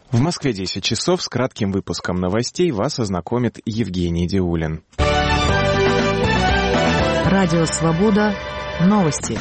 В Москве 10 часов. С кратким выпуском новостей вас ознакомит Евгений Диулин. Радио «Свобода». Новости.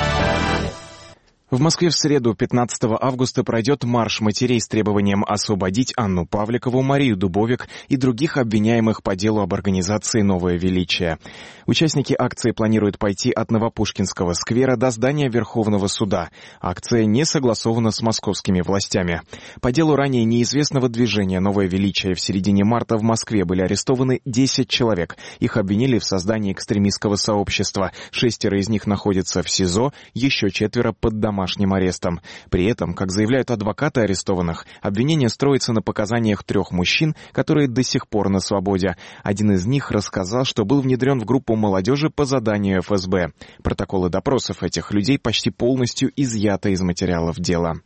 В Москве в среду, 15 августа, пройдет марш матерей с требованием освободить Анну Павликову, Марию Дубовик и других обвиняемых по делу об организации «Новое величие». Участники акции планируют пойти от Новопушкинского сквера до здания Верховного суда. Акция не согласована с московскими властями. По делу ранее неизвестного движения «Новое величие» в середине марта в Москве были арестованы 10 человек. Их обвинили в создании экстремистского сообщества. 6 из них находятся в СИЗО, еще 4 под домашним арестом. При этом, как заявляют адвокаты арестованных, обвинение строится на показаниях 3 мужчин, которые до сих пор на свободе. Один из них рассказал, что был внедрен в группу молодежи по заданию ФСБ. Протоколы допросов этих людей почти полностью изъяты из материалов дела.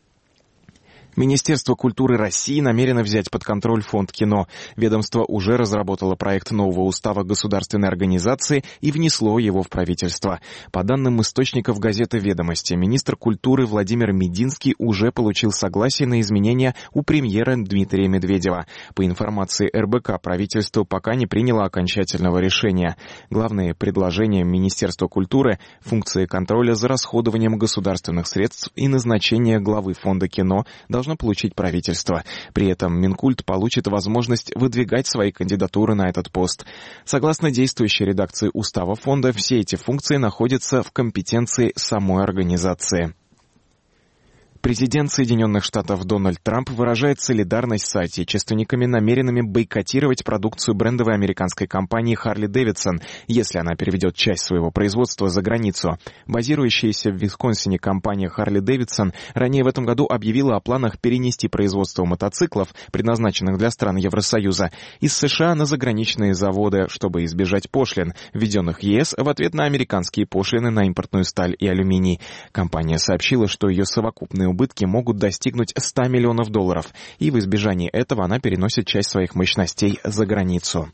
Министерство культуры России намерено взять под контроль фонд кино. Ведомство уже разработало проект нового устава государственной организации и внесло его в правительство. По данным источников газеты «Ведомости», министр культуры Владимир Мединский уже получил согласие на изменения у премьера Дмитрия Медведева. По информации РБК, правительство пока не приняло окончательного решения. Главные предложения Министерства культуры – функции контроля за расходованием государственных средств и назначение главы фонда кино должно получить правительство. При этом Минкульт получит возможность выдвигать свои кандидатуры на этот пост. Согласно действующей редакции устава фонда, все эти функции находятся в компетенции самой организации. Президент Соединенных Штатов Дональд Трамп выражает солидарность с соотечественниками, намеренными бойкотировать продукцию брендовой американской компании Harley Davidson, если она переведет часть своего производства за границу. Базирующаяся в Висконсине компания Harley Davidson ранее в этом году объявила о планах перенести производство мотоциклов, предназначенных для стран Евросоюза, из США на заграничные заводы, чтобы избежать пошлин, введенных ЕС в ответ на американские пошлины на импортную сталь и алюминий. Компания сообщила, что ее совокупные убытки могут достигнуть $100 миллионов, и в избежании этого она переносит часть своих мощностей за границу.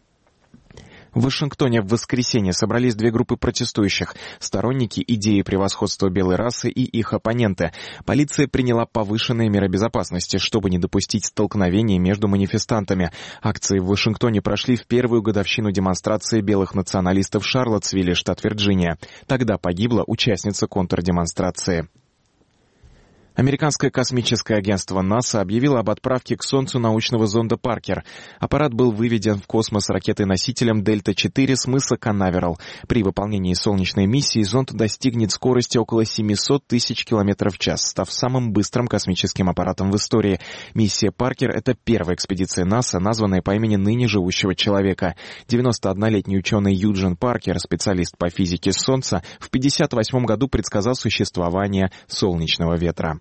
В Вашингтоне в воскресенье собрались 2 группы протестующих – сторонники идеи превосходства белой расы и их оппоненты. Полиция приняла повышенные меры безопасности, чтобы не допустить столкновений между манифестантами. Акции в Вашингтоне прошли в первую годовщину демонстрации белых националистов в Шарлоттсвилле, штат Вирджиния. Тогда погибла участница контрдемонстрации. Американское космическое агентство НАСА объявило об отправке к Солнцу научного зонда «Паркер». Аппарат был выведен в космос ракетой-носителем «Дельта-4» с мыса Канаверал. При выполнении солнечной миссии зонд достигнет скорости около 700 тысяч километров в час, став самым быстрым космическим аппаратом в истории. Миссия «Паркер» — это первая экспедиция НАСА, названная по имени ныне живущего человека. 91-летний ученый Юджин Паркер, специалист по физике Солнца, в 1958 году предсказал существование солнечного ветра.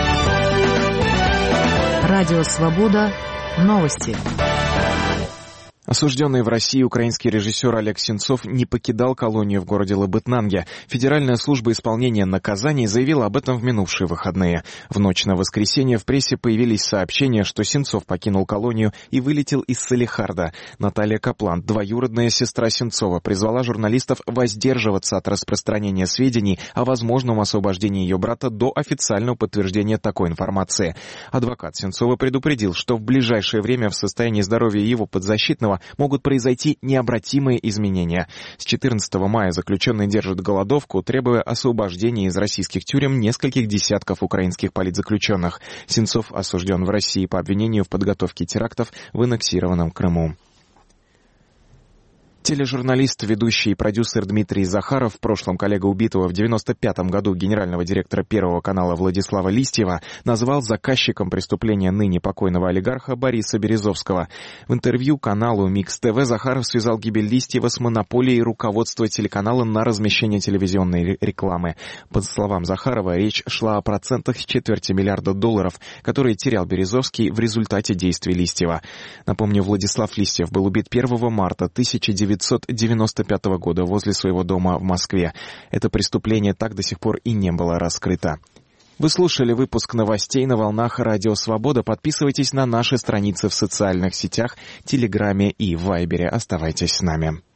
Радио «Свобода». Новости. Осужденный в России украинский режиссер Олег Сенцов не покидал колонию в городе Лабытнанге. Федеральная служба исполнения наказаний заявила об этом в минувшие выходные. В ночь на воскресенье в прессе появились сообщения, что Сенцов покинул колонию и вылетел из Салехарда. Наталья Каплан, двоюродная сестра Сенцова, призвала журналистов воздерживаться от распространения сведений о возможном освобождении ее брата до официального подтверждения такой информации. Адвокат Сенцова предупредил, что в ближайшее время в состоянии здоровья его подзащитного могут произойти необратимые изменения. С 14 мая заключенные держат голодовку, требуя освобождения из российских тюрем нескольких десятков украинских политзаключенных. Сенцов осужден в России по обвинению в подготовке терактов в аннексированном Крыму. Тележурналист, ведущий и продюсер Дмитрий Захаров, в прошлом коллега убитого в 1995 году генерального директора Первого канала Владислава Листьева, назвал заказчиком преступления ныне покойного олигарха Бориса Березовского. В интервью каналу Микс ТВ Захаров связал гибель Листьева с монополией руководства телеканала на размещение телевизионной рекламы. По словам Захарова, речь шла о процентах $250 миллиарда, которые терял Березовский в результате действий Листьева. Напомню, Владислав Листьев был убит 1 марта 1995 года возле своего дома в Москве. Это преступление так до сих пор и не было раскрыто. Вы слушали выпуск новостей на волнах Радио Свобода. Подписывайтесь на наши страницы в социальных сетях, Телеграме и Вайбере. Оставайтесь с нами.